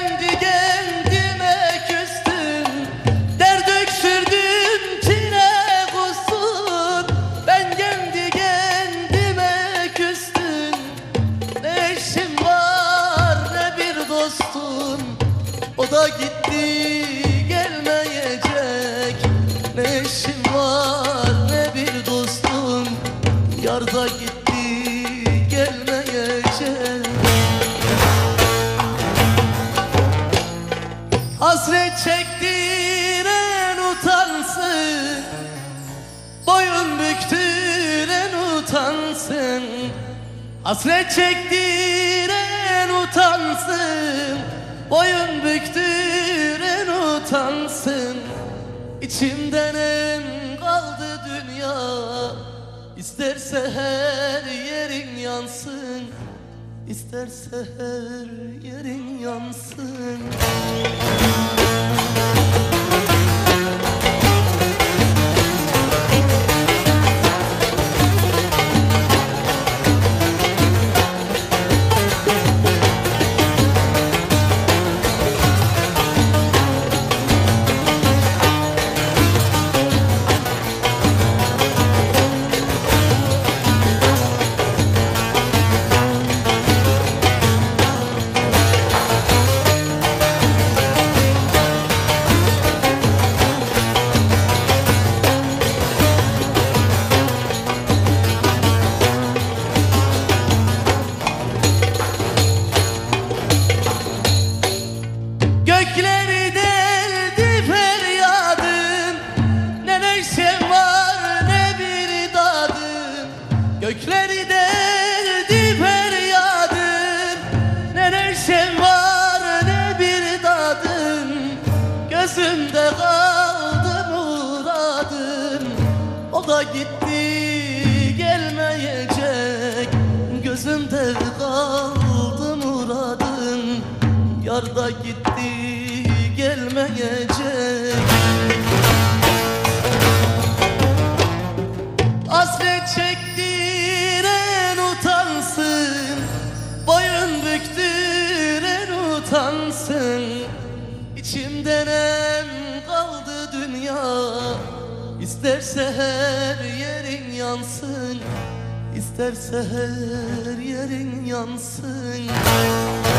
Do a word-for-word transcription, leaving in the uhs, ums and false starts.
kendi kendime küstüm, dert öksürdüm çile kustum. Ben kendi kendime küstüm, ne eşim var ne bir dostum. O da gitti gelmeyecek, ne eşim var ne bir dostum. Yar da gitti gelmeyecek. Hasret çektiren utansın, boyun büktüren utansın. Hasret çektiren utansın, boyun büktüren utansın. İçimden em kaldı dünya, İsterse her yerin yansın, İsterse her yerin yansın. Gökleri deldi feryadım, ne neşem var ne bir dadım. Gökleri deldi feryadım, ne neşem var ne bir dadım. Gözümde kaldı muradım, o da gitti gelmeyecek. Gözümde kaldı muradım, yar da gitti gelmeyecek. Hasret çektiren utansın, boyun büktüren utansın. İçimden em kaldı dünya, İsterse her yerin yansın, İsterse her yerin yansın.